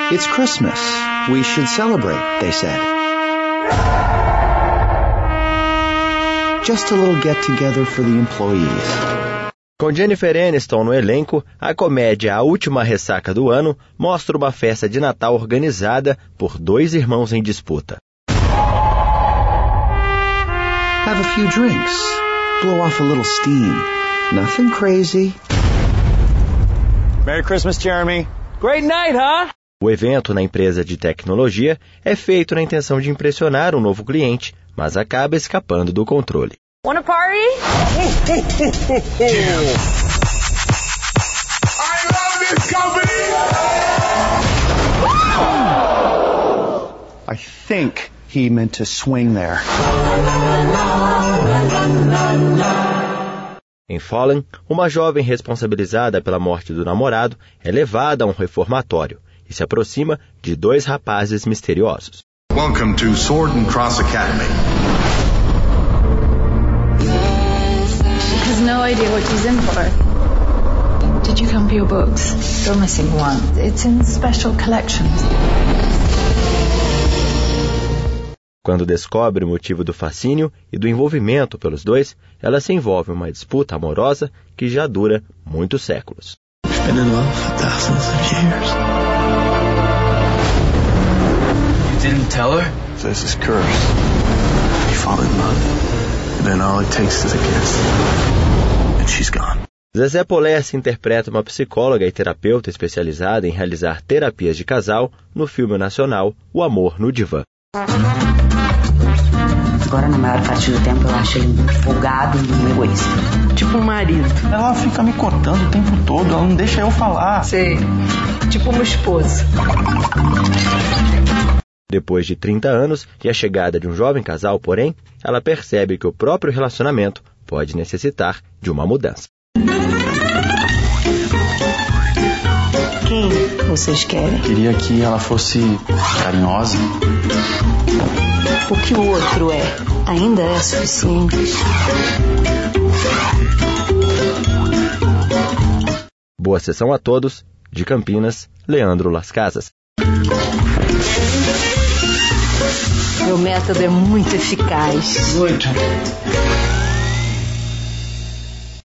It's Christmas. We should celebrate, they said. Just a little get-together for the employees. Com Jennifer Aniston no elenco, a comédia A Última Ressaca do Ano mostra uma festa de Natal organizada por dois irmãos em disputa. Have a few drinks. Blow off a little steam. Nothing crazy. Merry Christmas, Jeremy. Great night, huh? O evento na empresa de tecnologia é feito na intenção de impressionar um novo cliente, mas acaba escapando do controle. Wanna party? I love this company! I think he meant to swing there. Em Fallen, uma jovem responsabilizada pela morte do namorado é levada a um reformatório e se aproxima de dois rapazes misteriosos. Welcome to Sword and Cross Academy. Has no idea what he's in for. Did you come for your books? Still missing one. It's in special collections. Quando descobre o motivo do fascínio e do envolvimento pelos dois, ela se envolve em uma disputa amorosa que já dura muitos séculos. Been in love for thousands of years. You didn't tell her? There's this curse. You fall in love, and then all it takes is a kiss, and she's gone. Zezé Polesse interpreta uma psicóloga e terapeuta especializada em realizar terapias de casal no filme nacional O Amor no Divã. Agora, na maior parte do tempo, eu acho ele folgado e um egoísta. Tipo um marido. Ela fica me cortando o tempo todo, ela não deixa eu falar. Sei. Tipo uma esposa. Depois de 30 anos e a chegada de um jovem casal, porém, ela percebe que o próprio relacionamento pode necessitar de uma mudança. Quem vocês querem? Queria que ela fosse carinhosa. O que o outro é, ainda é suficiente. Boa sessão a todos. De Campinas, Leandro Las Casas. Meu método é muito eficaz. Muito.